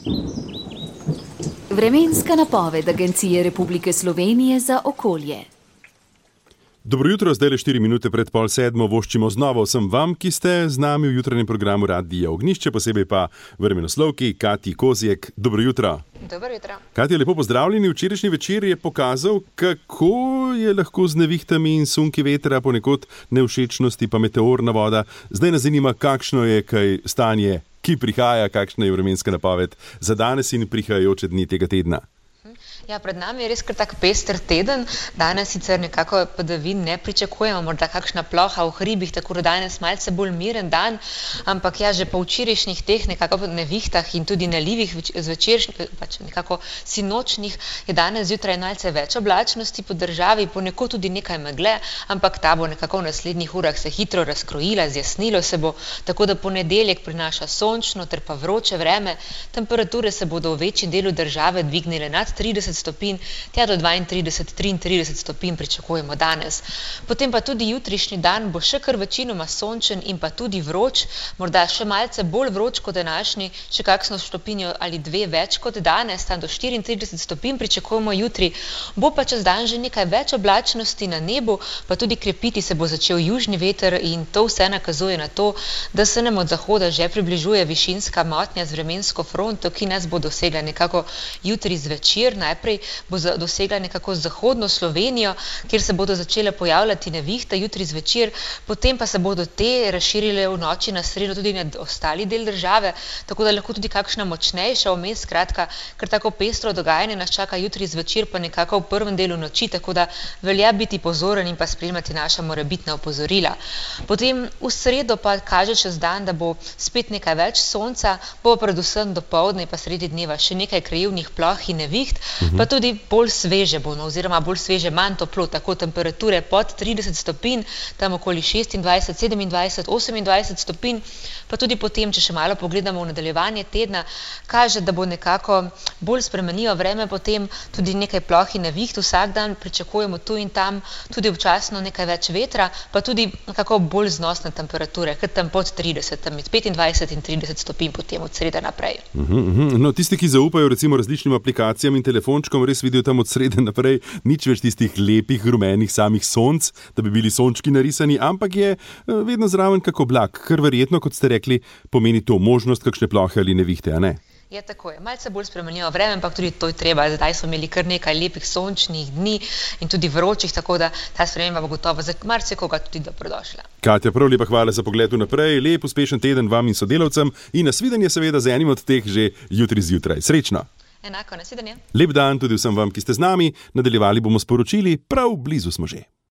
Vremenska napoved Agencije Republike Slovenije za okolje. Dobro jutro, zdaj le 4 minute pred 6:30 voščimo znova vsem vam, ki ste z nami v jutranjem programu Radia Ognjišče, posebej pa vremenoslovki Katji Kozjek. Dobro jutro. Dobro jutro. Katja, lepo pozdravljeni. Včerajšnji večer je pokazal, kako je lahko z nevihtami in sunki vetra, ponekod nevšečnosti pa meteorna voda. Zdaj nas zanima, kakšno je kaj stanje, ki prihaja, kakšna je vremenska napoved za danes in prihajajoče dni tega tedna. Ja, pred nami je res kar tak pester teden. Danes sicer nekako padavin ne pričakujemo, morda kakšna ploha v hribih, tako da danes malce bolj miren dan, ampak ja, že po včerajšnjih teh nekako nevihtah in tudi nalivih zvečeršnjih, pač nekako sinočnih, je danes zjutraj malce več oblačnosti po državi, ponekod tudi nekaj megle, ampak ta bo nekako v naslednjih urah se hitro razkrojila, zjasnilo se bo, tako da ponedeljek prinaša sončno ter pa vroče vreme. Temperature se bodo v večjem delu države dvignile nad 30 stopinj, tja do 32-33 stopinj pričakujemo danes. Potem pa tudi jutrišnji dan bo še kar večinoma sončen in pa tudi vroč, morda še malce bolj vroč kot današnji, še kakšno stopinjo ali dve več kot danes, tam do 34 stopinj pričakujemo jutri. Bo pa čez dan že nekaj več oblačnosti na nebu, pa tudi krepiti se bo začel južni veter in to vse nakazuje na to, da se nam od zahoda že približuje višinska motnja z vremensko fronto, ki nas bo dosegla nekako jutri zvečer. Najprej bo dosegla nekako zahodno Slovenijo, kjer se bodo začele pojavljati nevihte jutri zvečer, potem pa se bodo te razširile v noči na sredo tudi na ostali del države, tako da lahko tudi kakšna močnejša vmes, skratka, ker tako pestro dogajanje nas čaka jutri zvečer, pa nekako v prvem delu noči, tako da velja biti pozoren in pa spremljati naša morebitna opozorila. Potem v sredo pa kaže čez dan, da bo spet nekaj več sonca, bo predvsem dopoldne pa sredi dneva še nekaj krajevnih ploh in neviht, pa tudi bolj sveže bo, oziroma bolj sveže, manj toplo, tako temperature pod 30 stopinj, tam okoli 26, 27, 28 stopinj, pa tudi potem, če še malo pogledamo v nadaljevanje tedna, kaže, da bo nekako bolj spremenljivo vreme, potem tudi nekaj ploh in neviht, vsak dan pričakujemo tu in tam tudi občasno nekaj več vetra, pa tudi nekako bolj znosne temperature, ker tam pod 30, tam med 25 in 30 stopinj potem od srede naprej. No, tisti, ki zaupajo recimo različnim aplikacijam in telefončkom, res vidijo tam od srede naprej nič več tistih lepih, rumenih samih sonc, da bi bili sončki narisani, ampak je vedno zraven kak oblak, kar verjetno, kot ste rekli, pomeni to možnost kakšne plohe ali nevihte, a ne? Je tako je, malce bolj spremenljivo vreme, ampak tudi to je treba. Zdaj smo imeli kar nekaj lepih sončnih dni in tudi vročih, tako da ta sprememba bo gotovo za marsikoga tudi dobrodošla. Katja, prav lepa hvala za pogled vnaprej, lep uspešen teden vam in sodelavcem in nasvidenje seveda z enim od teh že jutri zjutraj. Srečno! Enako, nasvidenje. Lep dan tudi vsem vam, ki ste z nami, nadaljevali bomo s poročili, prav blizu smo že.